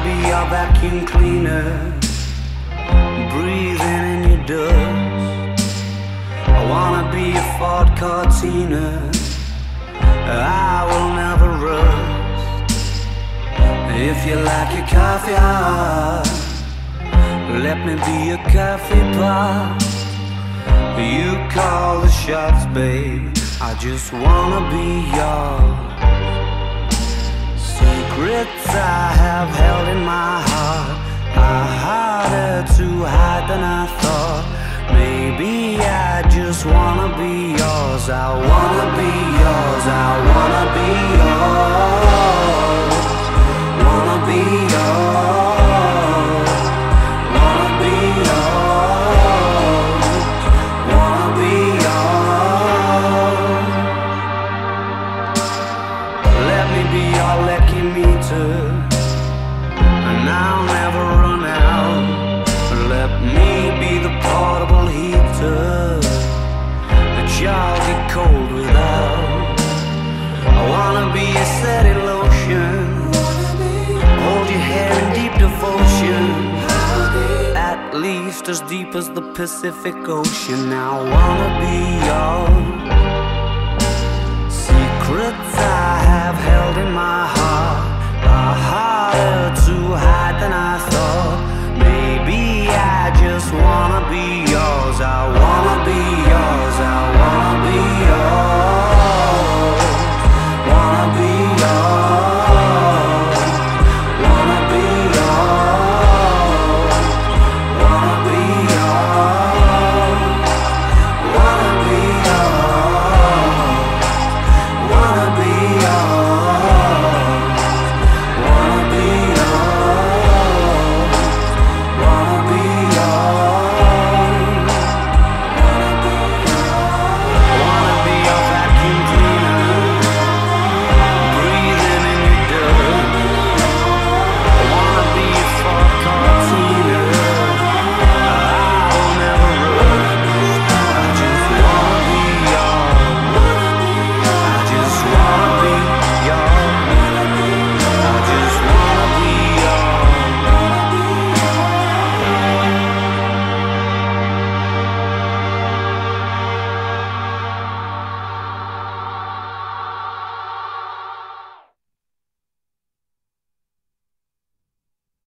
be your vacuum cleaner, breathing in your dust. I wanna be a Ford Cortina, I will never rust. If you like your coffee hot, let me be a coffee pot. You call the shots, babe, I just wanna be yours. Secrets I have held in my heart are harder to hide than I thought. Maybe I just wanna be yours. I wanna be yours. I wanna be yours. Wanna be yours. Wanna be yours. Wanna be yours. Let me be your lucky meter, and I'll never run out. Let me be the portable heater that y'all get cold without. I wanna be a steady lotion, hold your hair in deep devotion, at least as deep as the Pacific Ocean. I wanna be yours. Secrets I have held in my